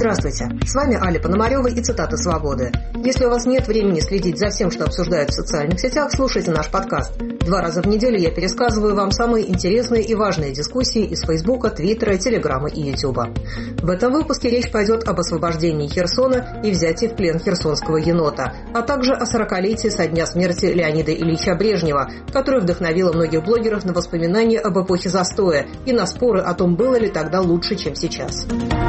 Здравствуйте, с вами Аля Пономарева и цитаты «Свободы». Если у вас нет времени следить за всем, что обсуждают в социальных сетях, слушайте наш подкаст. 2 раза в неделю я пересказываю вам самые интересные и важные дискуссии из Фейсбука, Твиттера, Телеграма и Ютуба. В этом выпуске речь пойдет об освобождении Херсона и взятии в плен херсонского енота, а также о 40-летии со дня смерти Леонида Ильича Брежнева, которое вдохновило многих блогеров на воспоминания об эпохе застоя и на споры о том, было ли тогда лучше, чем сейчас.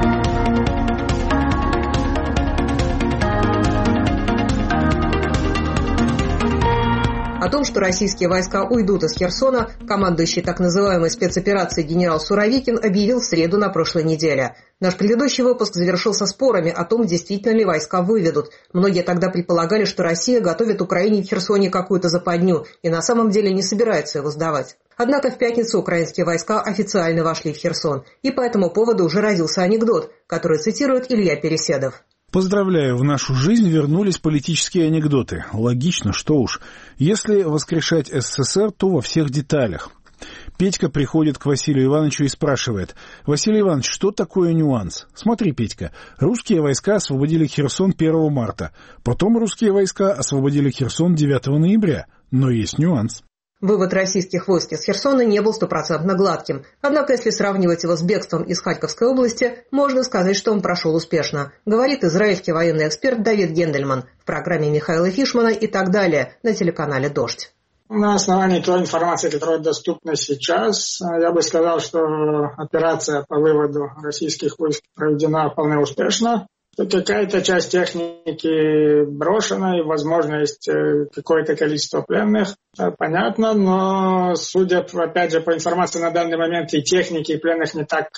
О том, что российские войска уйдут из Херсона, командующий так называемой спецоперацией генерал Суровикин объявил в среду на прошлой неделе. Наш предыдущий выпуск завершился спорами о том, действительно ли войска выведут. Многие тогда предполагали, что Россия готовит Украине в Херсоне какую-то западню и на самом деле не собирается его сдавать. Однако в пятницу украинские войска официально вошли в Херсон, и по этому поводу уже родился анекдот, который цитирует Илья Переседов. Поздравляю, в нашу жизнь вернулись политические анекдоты. Логично, что уж. Если воскрешать СССР, то во всех деталях. Петька приходит к Василию Ивановичу и спрашивает: «Василий Иванович, что такое нюанс?» «Смотри, Петька, русские войска освободили Херсон 1 марта. Потом русские войска освободили Херсон 9 ноября. Но есть нюанс». Вывод российских войск из Херсона не был стопроцентно гладким. Однако, если сравнивать его с бегством из Харьковской области, можно сказать, что он прошел успешно, говорит израильский военный эксперт Давид Гендельман в программе Михаила Фишмана и так далее на телеканале «Дождь». На основании той информации, которая доступна сейчас, я бы сказал, что операция по выводу российских войск проведена вполне успешно. Какая-то часть техники брошена, и, возможно, есть какое-то количество пленных. Это понятно, но, судя, опять же, по информации на данный момент, и техники, и пленных не так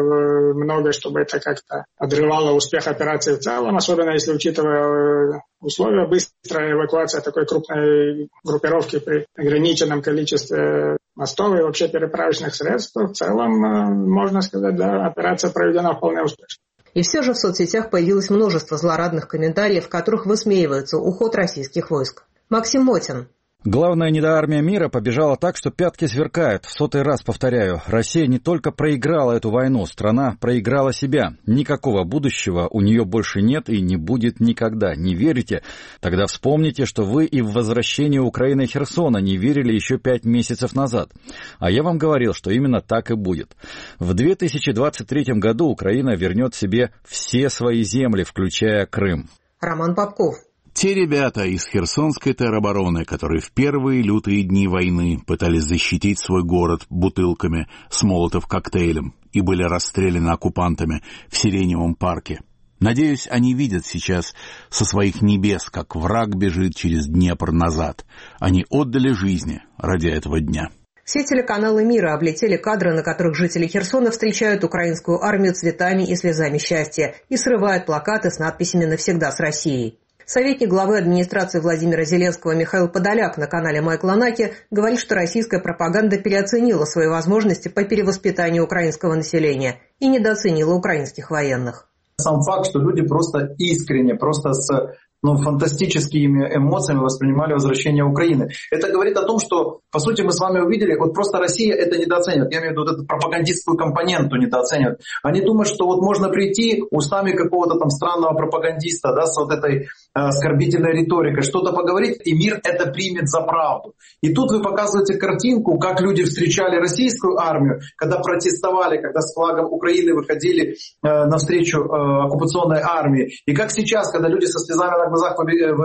много, чтобы это как-то подрывало успех операции в целом, особенно если учитывая условия быстрой эвакуации такой крупной группировки при ограниченном количестве мостов и вообще переправочных средств. В целом, можно сказать, да, операция проведена вполне успешно. И все же в соцсетях появилось множество злорадных комментариев, в которых высмеивается уход российских войск. Максим Мотин. Главная недоармия мира побежала так, что пятки сверкают. В 100-й раз повторяю, Россия не только проиграла эту войну, страна проиграла себя. Никакого будущего у нее больше нет и не будет никогда. Не верите? Тогда вспомните, что вы и в возвращение Украины и Херсона не верили еще 5 месяцев назад. А я вам говорил, что именно так и будет. В 2023 году Украина вернет себе все свои земли, включая Крым. Роман Попков. Те ребята из херсонской теробороны, которые в первые лютые дни войны пытались защитить свой город бутылками с молотов-коктейлем и были расстреляны оккупантами в Сиреневом парке. Надеюсь, они видят сейчас со своих небес, как враг бежит через Днепр назад. Они отдали жизни ради этого дня. Все телеканалы мира облетели кадры, на которых жители Херсона встречают украинскую армию цветами и слезами счастья и срывают плакаты с надписями «Навсегда с Россией». Советник главы администрации Владимира Зеленского Михаил Подоляк на канале Майкла Наки говорит, что российская пропаганда переоценила свои возможности по перевоспитанию украинского населения и недооценила украинских военных. Сам факт, что люди просто искренне, просто с фантастическими эмоциями воспринимали возвращение Украины. Это говорит о том, что, по сути, мы с вами увидели, вот просто Россия это недооценивает. Я имею в виду вот эту пропагандистскую компоненту недооценивает. Они думают, что вот можно прийти устами какого-то там странного пропагандиста, да, с вот этой оскорбительной риторикой, что-то поговорить, и мир это примет за правду. И тут вы показываете картинку, как люди встречали российскую армию, когда протестовали, когда с флагом Украины выходили навстречу оккупационной армии. И как сейчас, когда люди со слезами на глазах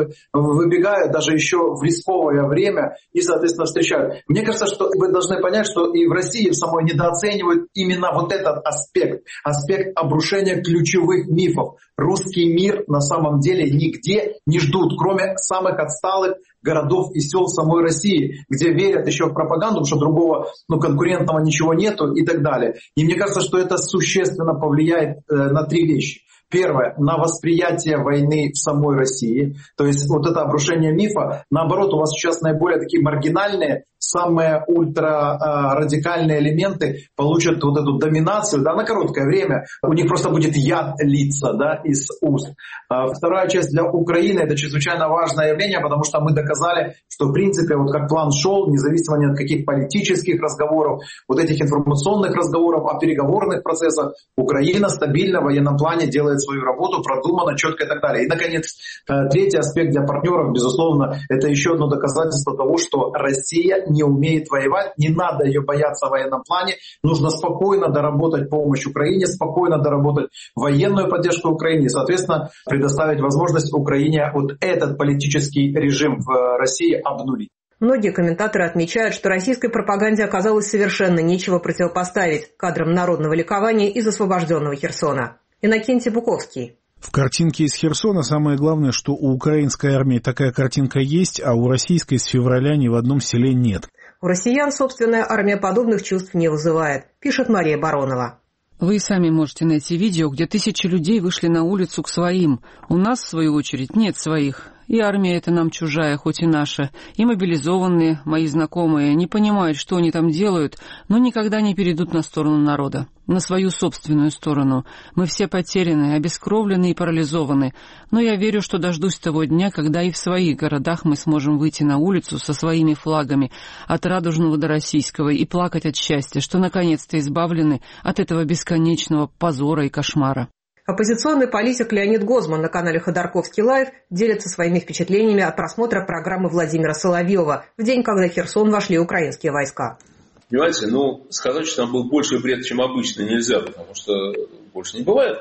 выбегают, даже еще в рисковое время, и, соответственно, встречают. Мне кажется, что вы должны понять, что и в России в самой недооценивают именно вот этот аспект обрушения ключевых мифов. Русский мир на самом деле нигде не ждут, кроме самых отсталых городов и сел самой России, где верят еще в пропаганду, потому что другого конкурентного ничего нету и так далее. И мне кажется, что это существенно повлияет на 3 вещи. Первое, на восприятие войны в самой России. То есть вот это обрушение мифа. Наоборот, у вас сейчас наиболее такие маргинальные, самые ультрарадикальные элементы получат вот эту доминацию, да, на короткое время. У них просто будет яд литься, да, из уст. Вторая часть для Украины это чрезвычайно важное явление, потому что мы доказали, что в принципе вот как план шел, независимо ни от каких политических разговоров, вот этих информационных разговоров, о переговорных процессах, Украина стабильно в военном плане делает делает свою работу продуманно, четко и так далее. И, наконец, третий аспект для партнеров, безусловно, это еще одно доказательство того, что Россия не умеет воевать, не надо ее бояться в военном плане, нужно спокойно доработать помощь Украине, спокойно доработать военную поддержку Украине и, соответственно, предоставить возможность Украине вот этот политический режим в России обнулить. Многие комментаторы отмечают, что российской пропаганде оказалось совершенно нечего противопоставить кадрам народного ликования из освобожденного Херсона. Иннокентий Буковский. В картинке из Херсона самое главное, что у украинской армии такая картинка есть, а у российской с февраля ни в одном селе нет. У россиян собственная армия подобных чувств не вызывает, пишет Мария Баронова. Вы сами можете найти видео, где тысячи людей вышли на улицу к своим. У нас, в свою очередь, нет своих. И армия эта нам чужая, хоть и наша. И мобилизованные, мои знакомые, не понимают, что они там делают, но никогда не перейдут на сторону народа, на свою собственную сторону. Мы все потеряны, обескровлены и парализованы. Но я верю, что дождусь того дня, когда и в своих городах мы сможем выйти на улицу со своими флагами, от радужного до российского, и плакать от счастья, что наконец-то избавлены от этого бесконечного позора и кошмара. Оппозиционный политик Леонид Гозман на канале Ходорковский Лайв делится своими впечатлениями от просмотра программы Владимира Соловьева в день, когда в Херсон вошли украинские войска. Понимаете, сказать, что там был больше бред, чем обычно, нельзя, потому что больше не бывает.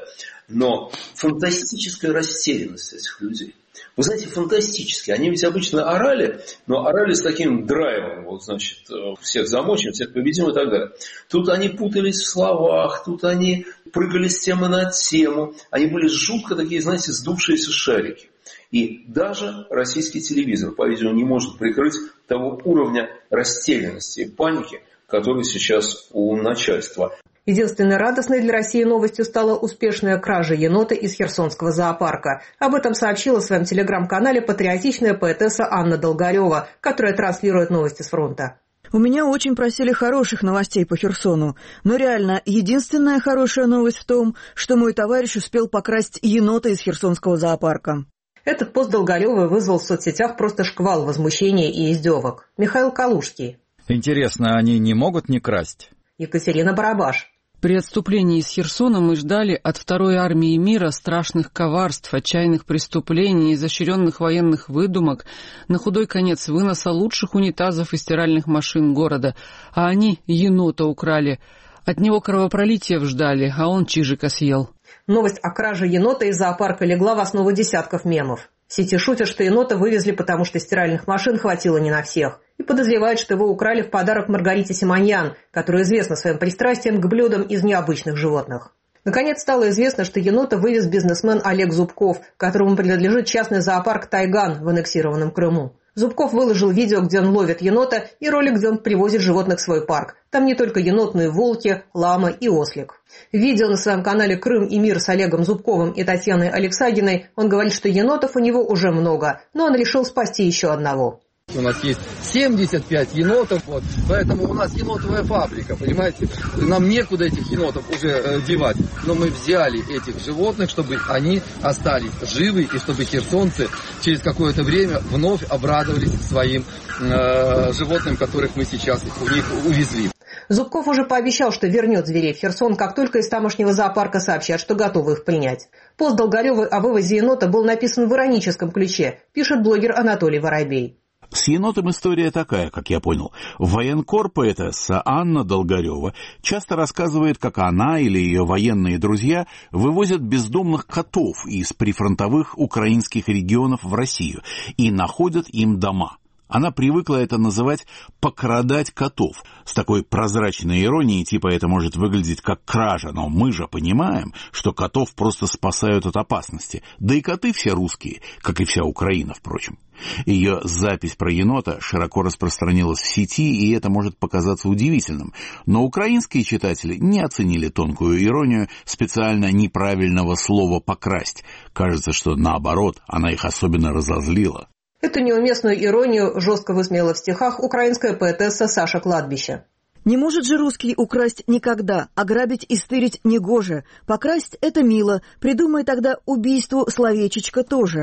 Но фантастическая растерянность этих людей. Вы знаете, фантастически. Они ведь обычно орали, но орали с таким драйвом. Всех замочим, всех победим и так далее. Тут они путались в словах, тут они прыгали с темы на тему. Они были жутко такие, знаете, сдувшиеся шарики. И даже российский телевизор, по-видимому, не может прикрыть того уровня растерянности и паники, который сейчас у начальства. Единственной радостной для России новостью стала успешная кража енота из Херсонского зоопарка. Об этом сообщила в своем телеграм-канале патриотичная поэтесса Анна Долгарева, которая транслирует новости с фронта. У меня очень просили хороших новостей по Херсону. Но реально, единственная хорошая новость в том, что мой товарищ успел покрасть енота из Херсонского зоопарка. Этот пост Долгаревой вызвал в соцсетях просто шквал возмущения и издевок. Михаил Калужский. Интересно, они не могут не красть? Екатерина Барабаш. При отступлении из Херсона мы ждали от Второй армии мира страшных коварств, отчаянных преступлений, изощренных военных выдумок, на худой конец выноса лучших унитазов и стиральных машин города. А они енота украли. От него кровопролития ждали, а он чижика съел. Новость о краже енота из зоопарка легла в основу десятков мемов. В сети шутят, что енота вывезли, потому что стиральных машин хватило не на всех. И подозревают, что его украли в подарок Маргарите Симоньян, которая известна своим пристрастием к блюдам из необычных животных. Наконец стало известно, что енота вывез бизнесмен Олег Зубков, которому принадлежит частный зоопарк «Тайган» в аннексированном Крыму. Зубков выложил видео, где он ловит енота, и ролик, где он привозит животных в свой парк. Там не только енот, но и волки, лама и ослик. В видео на своем канале «Крым и мир» с Олегом Зубковым и Татьяной Алексагиной он говорит, что енотов у него уже много, но он решил спасти еще одного. У нас есть 75 енотов, поэтому у нас енотовая фабрика, понимаете? Нам некуда этих енотов уже девать, но мы взяли этих животных, чтобы они остались живы и чтобы херсонцы через какое-то время вновь обрадовались своим животным, которых мы сейчас у них увезли. Зубков уже пообещал, что вернет зверей в Херсон, как только из тамошнего зоопарка сообщат, что готовы их принять. Пост Долгаревой о вывозе енота был написан в ироническом ключе, пишет блогер Анатолий Воробей. С енотом история такая, как я понял. Военкор поэтесса Анна Долгарева часто рассказывает, как она или ее военные друзья вывозят бездомных котов из прифронтовых украинских регионов в Россию и находят им дома. Она привыкла это называть «покрадать котов». С такой прозрачной иронией, типа это может выглядеть как кража, но мы же понимаем, что котов просто спасают от опасности. Да и коты все русские, как и вся Украина, впрочем. Ее запись про енота широко распространилась в сети, и это может показаться удивительным. Но украинские читатели не оценили тонкую иронию специально неправильного слова «покрасть». Кажется, что наоборот, она их особенно разозлила. Эту неуместную иронию жестко высмеяла в стихах украинская поэтесса Саша Кладбище. Не может же русский украсть никогда, ограбить и стырить негоже. Покрасть – это мило, придумай тогда убийству словечечко тоже.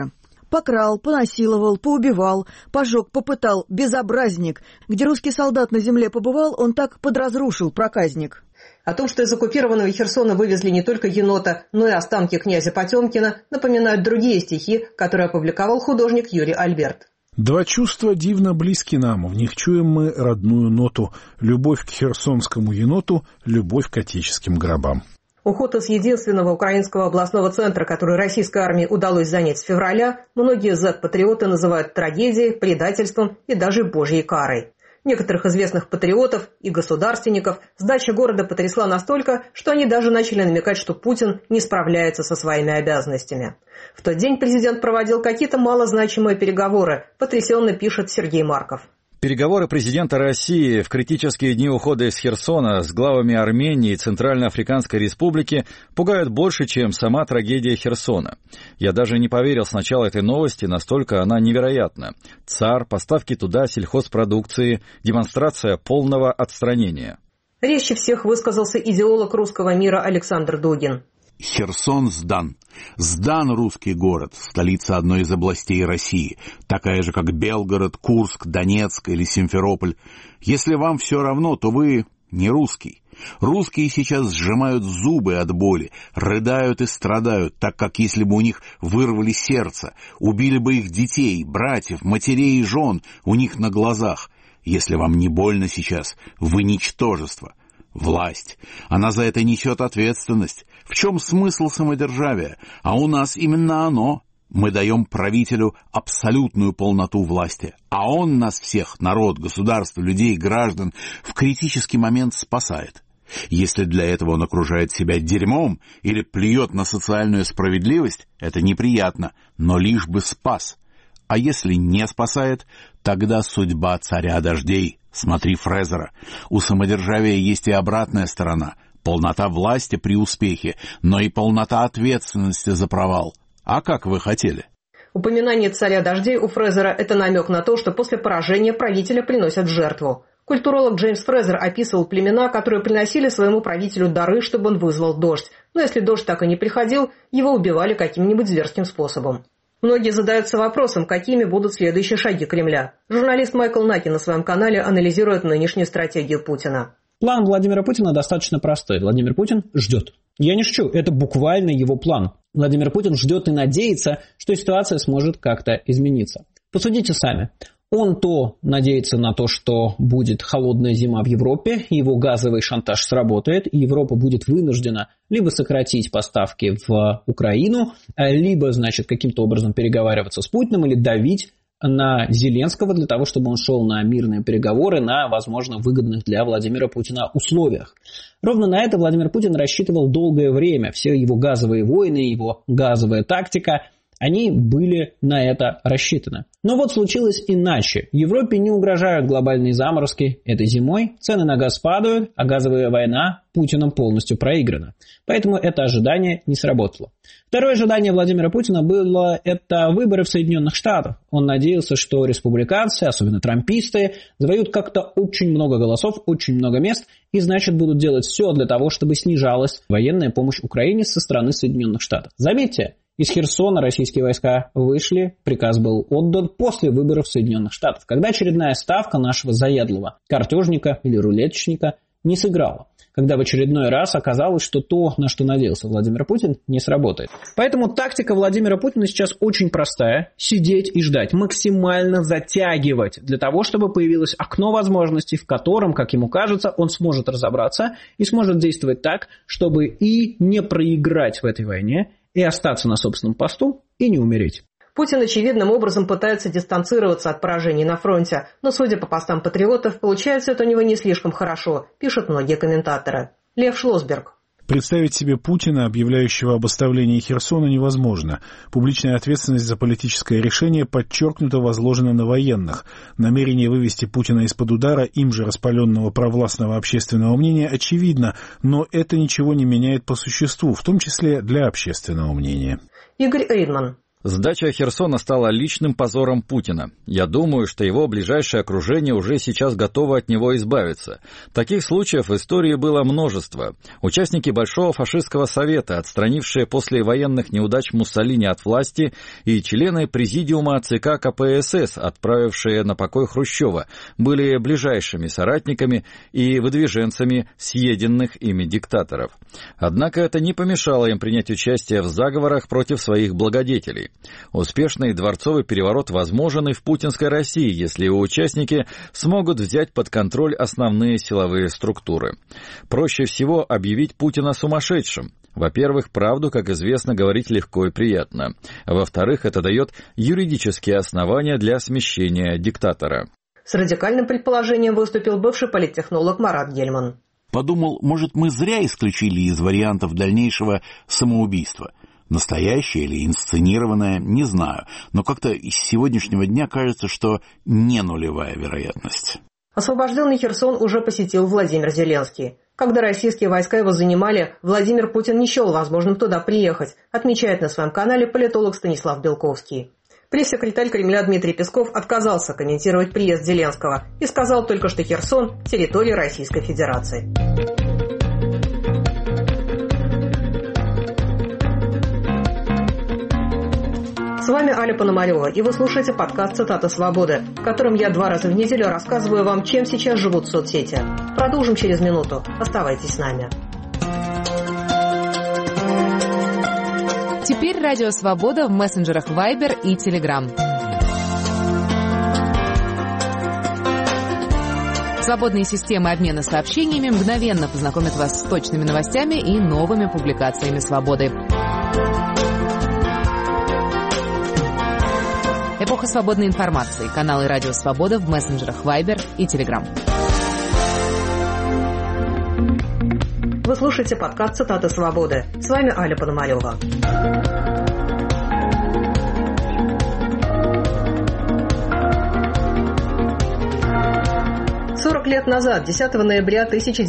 Покрал, понасиловал, поубивал, пожег, попытал, безобразник. Где русский солдат на земле побывал, он так подразрушил, проказник. О том, что из оккупированного Херсона вывезли не только енота, но и останки князя Потемкина, напоминают другие стихи, которые опубликовал художник Юрий Альберт. Два чувства дивно близки нам, в них чуем мы родную ноту. Любовь к херсонскому еноту, любовь к отеческим гробам. Уход из единственного украинского областного центра, который российской армии удалось занять с февраля, многие зет-патриоты называют трагедией, предательством и даже божьей карой. Некоторых известных патриотов и государственников сдача города потрясла настолько, что они даже начали намекать, что Путин не справляется со своими обязанностями. В тот день президент проводил какие-то малозначимые переговоры, потрясенно пишет Сергей Марков. Переговоры президента России в критические дни ухода из Херсона с главами Армении и Центральноафриканской Республики пугают больше, чем сама трагедия Херсона. Я даже не поверил сначала этой новости, настолько она невероятна. ЦАР, поставки туда сельхозпродукции, демонстрация полного отстранения. Резче всех высказался идеолог русского мира Александр Дугин. Херсон сдан. Сдан русский город, столица одной из областей России, такая же, как Белгород, Курск, Донецк или Симферополь. Если вам все равно, то вы не русский. Русские сейчас сжимают зубы от боли, рыдают и страдают, так как если бы у них вырвали сердце, убили бы их детей, братьев, матерей и жен у них на глазах. Если вам не больно сейчас, вы ничтожество. Власть. Она за это несет ответственность. В чем смысл самодержавия? А у нас именно оно. Мы даем правителю абсолютную полноту власти. А он нас всех, народ, государство, людей, граждан, в критический момент спасает. Если для этого он окружает себя дерьмом или плюет на социальную справедливость, это неприятно, но лишь бы спас. А если не спасает, тогда судьба царя дождей. Смотри Фрезера. У самодержавия есть и обратная сторона. Полнота власти при успехе, но и полнота ответственности за провал. А как вы хотели? Упоминание царя дождей у Фрезера – это намек на то, что после поражения правителя приносят в жертву. Культуролог Джеймс Фрезер описывал племена, которые приносили своему правителю дары, чтобы он вызвал дождь. Но если дождь так и не приходил, его убивали каким-нибудь зверским способом. Многие задаются вопросом, какими будут следующие шаги Кремля. Журналист Майкл Наки на своем канале анализирует нынешнюю стратегию Путина. План Владимира Путина достаточно простой. Владимир Путин ждет. Я не шучу, это буквально его план. Владимир Путин ждет и надеется, что ситуация сможет как-то измениться. Посудите сами. Он то надеется на то, что будет холодная зима в Европе, его газовый шантаж сработает, и Европа будет вынуждена либо сократить поставки в Украину, либо, каким-то образом переговариваться с Путиным или давить на Зеленского для того, чтобы он шел на мирные переговоры на, возможно, выгодных для Владимира Путина условиях. Ровно на это Владимир Путин рассчитывал долгое время. Все его газовые войны, его газовая тактика, они были на это рассчитаны. Но вот случилось иначе. Европе не угрожают глобальные заморозки этой зимой, цены на газ падают, а газовая война Путиным полностью проиграна. Поэтому это ожидание не сработало. Второе ожидание Владимира Путина было это выборы в Соединенных Штатах. Он надеялся, что республиканцы, особенно трамписты, завоюют как-то очень много голосов, очень много мест, и значит будут делать все для того, чтобы снижалась военная помощь Украине со стороны Соединенных Штатов. Заметьте, из Херсона российские войска вышли, приказ был отдан после выборов Соединенных Штатов, когда очередная ставка нашего заядлого картежника или рулеточника не сыграла, когда в очередной раз оказалось, что то, на что надеялся Владимир Путин, не сработает. Поэтому тактика Владимира Путина сейчас очень простая – сидеть и ждать, максимально затягивать, для того, чтобы появилось окно возможностей, в котором, как ему кажется, он сможет разобраться и сможет действовать так, чтобы и не проиграть в этой войне, и остаться на собственном посту, и не умереть. Путин очевидным образом пытается дистанцироваться от поражений на фронте, но, судя по постам патриотов, получается это у него не слишком хорошо, пишут многие комментаторы. Лев Шлосберг. Представить себе Путина, объявляющего об оставлении Херсона, невозможно. Публичная ответственность за политическое решение подчеркнуто возложена на военных. Намерение вывести Путина из-под удара им же распаленного провластного общественного мнения очевидно, но это ничего не меняет по существу, в том числе для общественного мнения. Игорь Эйдман. Сдача Херсона стала личным позором Путина. Я думаю, что его ближайшее окружение уже сейчас готово от него избавиться. Таких случаев в истории было множество. Участники Большого фашистского совета, отстранившие после военных неудач Муссолини от власти, и члены президиума ЦК КПСС, отправившие на покой Хрущева, были ближайшими соратниками и выдвиженцами съеденных ими диктаторов. Однако это не помешало им принять участие в заговорах против своих благодетелей. Успешный дворцовый переворот возможен и в путинской России, если его участники смогут взять под контроль основные силовые структуры. Проще всего объявить Путина сумасшедшим. Во-первых, правду, как известно, говорить легко и приятно. Во-вторых, это дает юридические основания для смещения диктатора. С радикальным предположением выступил бывший политтехнолог Марат Гельман. Подумал, может, мы зря исключили из вариантов дальнейшего самоубийство. Настоящее или инсценированное, не знаю. Но как-то с сегодняшнего дня кажется, что не нулевая вероятность. Освобожденный Херсон уже посетил Владимир Зеленский. Когда российские войска его занимали, Владимир Путин не счел возможным туда приехать, отмечает на своем канале политолог Станислав Белковский. Пресс-секретарь Кремля Дмитрий Песков отказался комментировать приезд Зеленского и сказал только, что Херсон – территория Российской Федерации. С вами Аля Пономарева, и вы слушаете подкаст «Цитата свободы», в котором я 2 раза в неделю рассказываю вам, чем сейчас живут соцсети. Продолжим через минуту. Оставайтесь с нами. Теперь Радио Свобода в мессенджерах Viber и Telegram. Свободные системы обмена сообщениями мгновенно познакомят вас с точными новостями и новыми публикациями «Свободы». Эпоха свободной информации. Каналы Радио Свобода в мессенджерах Viber и Telegram. Вы слушаете подкаст «Цитаты свободы». С вами Аля Пономарева. 40 лет назад, 10 ноября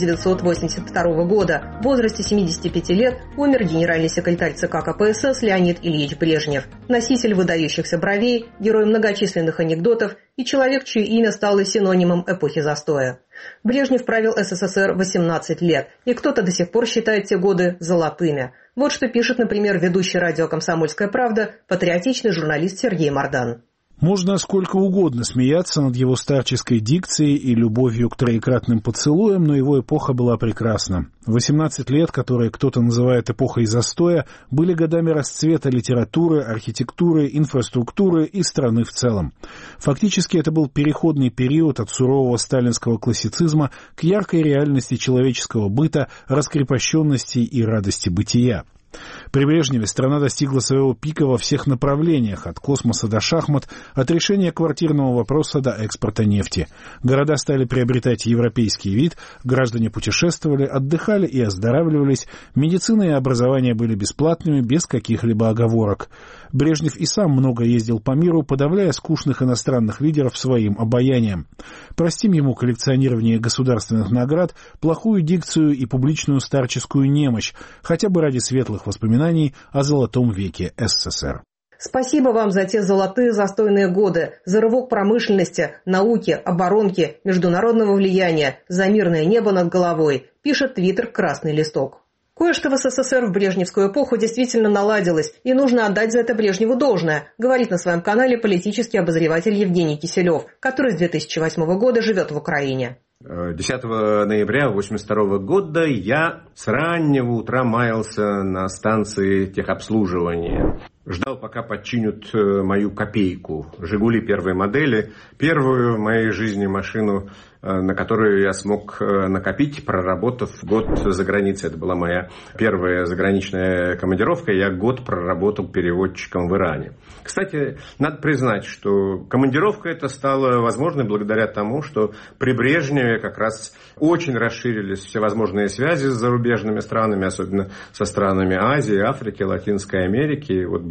1982 года, в возрасте 75 лет, умер генеральный секретарь ЦК КПСС Леонид Ильич Брежнев, носитель выдающихся бровей, герой многочисленных анекдотов и человек, чье имя стало синонимом эпохи застоя. Брежнев правил СССР 18 лет, и кто-то до сих пор считает те годы золотыми. Вот что пишет, например, ведущий радио «Комсомольская правда», патриотичный журналист Сергей Мордан. Можно сколько угодно смеяться над его старческой дикцией и любовью к троекратным поцелуям, но его эпоха была прекрасна. 18 лет, которые кто-то называет эпохой застоя, были годами расцвета литературы, архитектуры, инфраструктуры и страны в целом. Фактически это был переходный период от сурового сталинского классицизма к яркой реальности человеческого быта, раскрепощенности и радости бытия. При Брежневе страна достигла своего пика во всех направлениях, от космоса до шахмат, от решения квартирного вопроса до экспорта нефти. Города стали приобретать европейский вид, граждане путешествовали, отдыхали и оздоравливались, медицина и образование были бесплатными, без каких-либо оговорок. Брежнев и сам много ездил по миру, подавляя скучных иностранных лидеров своим обаянием. Простим ему коллекционирование государственных наград, плохую дикцию и публичную старческую немощь, хотя бы ради светлых воспоминаний о золотом веке СССР. Спасибо вам за те золотые застойные годы, за рывок промышленности, науки, оборонки, международного влияния, за мирное небо над головой, пишет твиттер «Красный листок». Кое-что в СССР в брежневскую эпоху действительно наладилось, и нужно отдать за это Брежневу должное, говорит на своем канале политический обозреватель Евгений Киселев, который с 2008 года живет в Украине. 10 ноября 1982 года я с раннего утра маялся на станции техобслуживания. Ждал, пока подчинят мою копейку. «Жигули» первой модели. Первую в моей жизни машину, на которую я смог накопить, проработав год за границей. Это была моя первая заграничная командировка. Я год проработал переводчиком в Иране. Кстати, надо признать, что командировка эта стала возможной благодаря тому, что при Брежневе как раз очень расширились всевозможные связи с зарубежными странами, особенно со странами Азии, Африки, Латинской Америки. И вот благодаря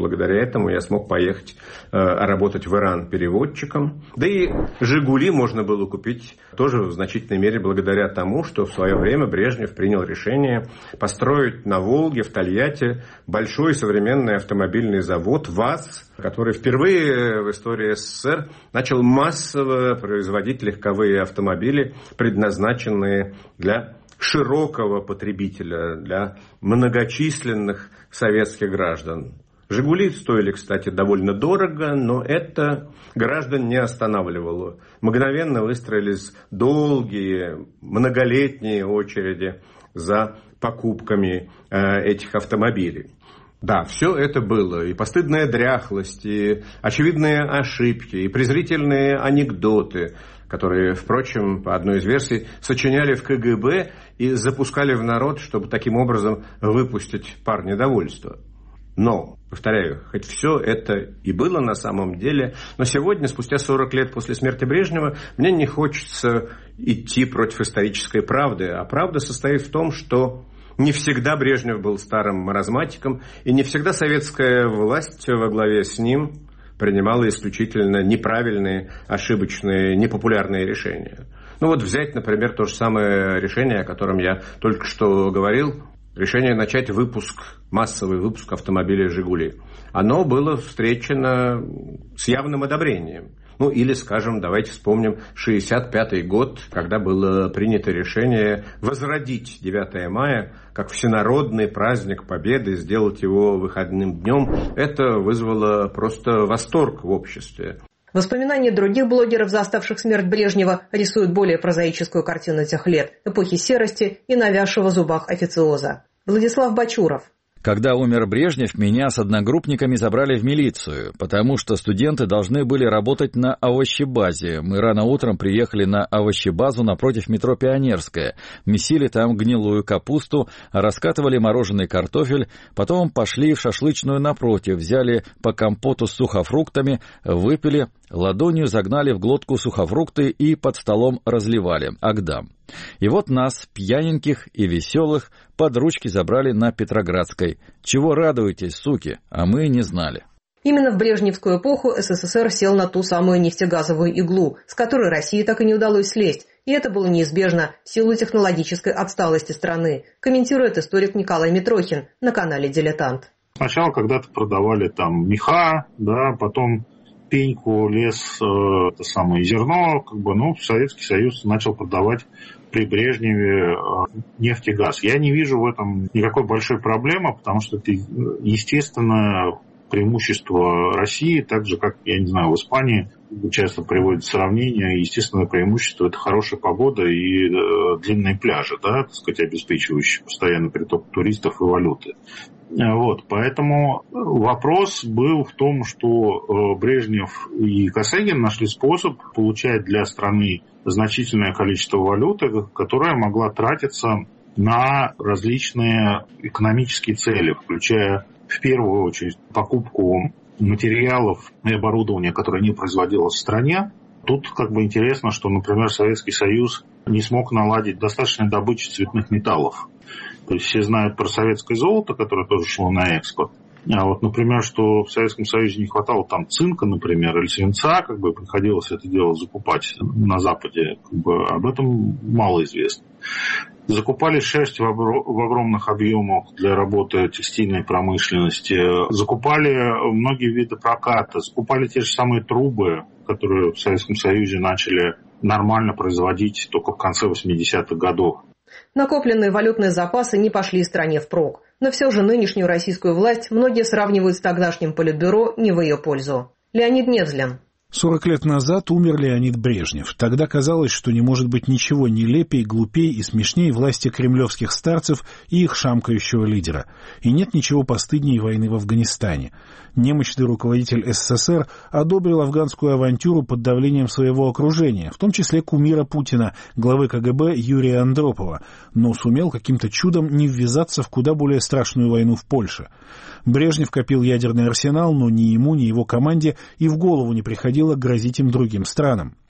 благодаря этому я смог поехать работать в Иран переводчиком. Да и «Жигули» можно было купить тоже в значительной мере благодаря тому, что в свое время Брежнев принял решение построить на Волге, в Тольятти, большой современный автомобильный завод ВАЗ, который впервые в истории СССР начал массово производить легковые автомобили, предназначенные для широкого потребителя, для многочисленных советских граждан. «Жигули» стоили, кстати, довольно дорого, но это граждан не останавливало. Мгновенно выстроились долгие, многолетние очереди за покупками этих автомобилей. Да, все это было. И постыдная дряхлость, и очевидные ошибки, и презрительные анекдоты, которые, впрочем, по одной из версий, сочиняли в КГБ и запускали в народ, чтобы таким образом выпустить пар недовольства. Но, повторяю, хоть все это и было на самом деле, но сегодня, спустя 40 лет после смерти Брежнева, мне не хочется идти против исторической правды. А правда состоит в том, что не всегда Брежнев был старым маразматиком, и не всегда советская власть во главе с ним принимала исключительно неправильные, ошибочные, непопулярные решения. Ну вот взять, например, то же самое решение, о котором я только что говорил, решение начать массовый выпуск автомобилей «Жигули». Оно было встречено с явным одобрением. Ну или, скажем, давайте вспомним 1965 год, когда было принято решение возродить 9 мая как всенародный праздник Победы, сделать его выходным днем. Это вызвало просто восторг в обществе. Воспоминания других блогеров, заставших смерть Брежнева, рисуют более прозаическую картину тех лет, эпохи серости и навязшего в зубах официоза. Владислав Бачуров. Когда умер Брежнев, меня с одногруппниками забрали в милицию, потому что студенты должны были работать на овощебазе. Мы рано утром приехали на овощебазу напротив метро Пионерская, месили там гнилую капусту, раскатывали мороженый картофель, потом пошли в шашлычную напротив, взяли по компоту с сухофруктами, выпили, ладонью загнали в глотку сухофрукты и под столом разливали. Агдам. И вот нас, пьяненьких и веселых, под ручки забрали на Петроградской. Чего радуетесь, суки, а мы не знали. Именно в брежневскую эпоху СССР сел на ту самую нефтегазовую иглу, с которой России так и не удалось слезть. И это было неизбежно в силу технологической отсталости страны, комментирует историк Николай Митрохин на канале «Дилетант». Сначала когда-то продавали там меха, да, потом пеньку, лес, это самое зерно, Советский Союз начал продавать при Брежневе нефть и газ. Я не вижу в этом никакой большой проблемы, потому что это естественное преимущество России, так же, как, я не знаю, в Испании часто приводят сравнения, естественное преимущество – это хорошая погода и длинные пляжи, да, так сказать, обеспечивающие постоянный приток туристов и валюты. Вот, поэтому вопрос был в том, что Брежнев и Косыгин нашли способ получать для страны значительное количество валюты, которая могла тратиться на различные экономические цели, включая в первую очередь покупку материалов и оборудования, которое не производилось в стране. Тут интересно, что, например, Советский Союз не смог наладить достаточной добычи цветных металлов. То есть все знают про советское золото, которое тоже шло на экспорт. А вот, например, что в Советском Союзе не хватало там цинка, например, или свинца, приходилось это дело закупать на Западе, об этом мало известно. Закупали шерсть в огромных объемах для работы текстильной промышленности, закупали многие виды проката, закупали те же самые трубы, которые в Советском Союзе начали нормально производить только в конце 80-х годов. Накопленные валютные запасы не пошли стране впрок, но все же нынешнюю российскую власть многие сравнивают с тогдашним политбюро не в ее пользу. Леонид Невзлин. 40 лет назад умер Леонид Брежнев. Тогда казалось, что не может быть ничего нелепей, глупей и смешней власти кремлевских старцев и их шамкающего лидера. И нет ничего постыднее войны в Афганистане. Немощный руководитель СССР одобрил афганскую авантюру под давлением своего окружения, в том числе кумира Путина, главы КГБ Юрия Андропова, но сумел каким-то чудом не ввязаться в куда более страшную войну в Польше. Брежнев копил ядерный арсенал, но ни ему, ни его команде и в голову не приходило грозить им другим странам.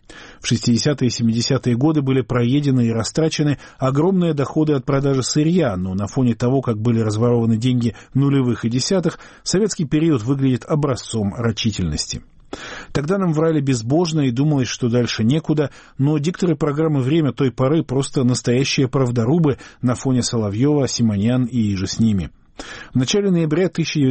В 60-е и 70-е годы были проедены и растрачены огромные доходы от продажи сырья, но на фоне того, как были разворованы деньги нулевых и десятых, советский период выглядит образцом рачительности. Тогда нам врали безбожно и думалось, что дальше некуда, но дикторы программы «Время» той поры просто настоящие правдорубы на фоне Соловьева, Симонян и иже с ними. В начале ноября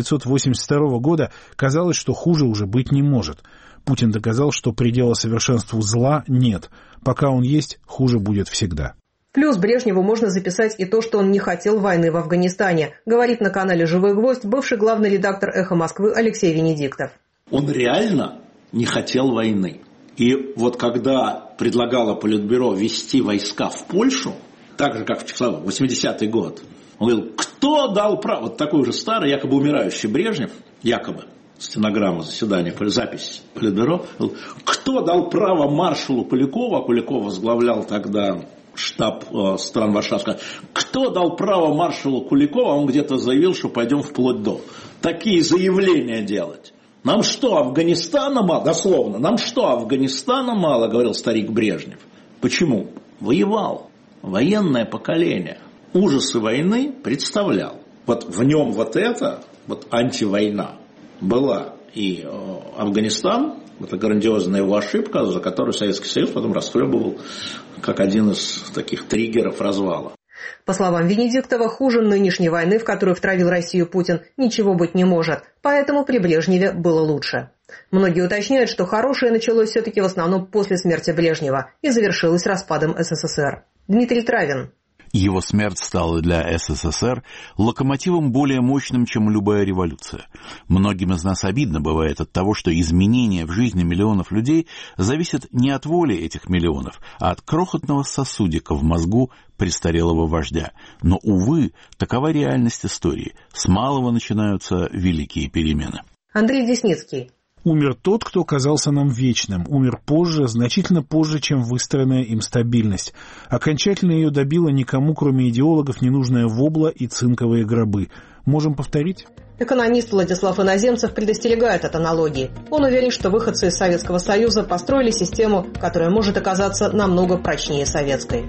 1982 года казалось, что хуже уже быть не может. Путин доказал, что предела совершенству зла нет. Пока он есть, хуже будет всегда. Плюс Брежневу можно записать и то, что он не хотел войны в Афганистане, говорит на канале «Живой гвоздь» бывший главный редактор «Эхо Москвы» Алексей Венедиктов. Он реально не хотел войны. И вот когда предлагало Политбюро ввести войска в Польшу, так же, как в 80-й год, он говорил, кто дал право, вот такой уже старый, якобы умирающий Брежнев, якобы, стенограмма заседания, запись Политбюро, кто дал право маршалу Полякову, а Поляков возглавлял тогда штаб стран Варшавского, кто дал право маршалу Куликову, а он где-то заявил, что пойдем вплоть до. Такие заявления делать. Нам что, Афганистана мало? Дословно, нам что, Афганистана мало, говорил старик Брежнев. Почему? Воевал. Военное поколение. Ужасы войны представлял. Вот в нем вот это, вот антивойна была. И Афганистан, это грандиозная его ошибка, за которую Советский Союз потом расхлебывал как один из таких триггеров развала. По словам Венедиктова, хуже нынешней войны, в которую втравил Россию Путин, ничего быть не может. Поэтому при Брежневе было лучше. Многие уточняют, что хорошее началось все-таки в основном после смерти Брежнева и завершилось распадом СССР. Дмитрий Травин. Его смерть стала для СССР локомотивом более мощным, чем любая революция. Многим из нас обидно бывает от того, что изменения в жизни миллионов людей зависят не от воли этих миллионов, а от крохотного сосудика в мозгу престарелого вождя. Но, увы, такова реальность истории. С малого начинаются великие перемены. Андрей Десницкий. Умер тот, кто казался нам вечным. Умер позже, значительно позже, чем выстроенная им стабильность. Окончательно ее добила никому, кроме идеологов, ненужная вобла и цинковые гробы. Можем повторить? Экономист Владислав Иноземцев предостерегает от аналогии. Он уверен, что выходцы из Советского Союза построили систему, которая может оказаться намного прочнее советской.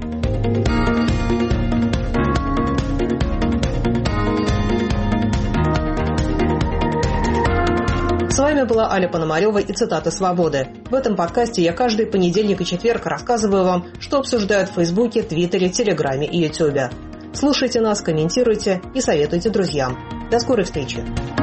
С вами была Аля Пономарева и цитаты «Свободы». В этом подкасте я каждый понедельник и четверг рассказываю вам, что обсуждают в Фейсбуке, Твиттере, Телеграме и Ютубе. Слушайте нас, комментируйте и советуйте друзьям. До скорой встречи!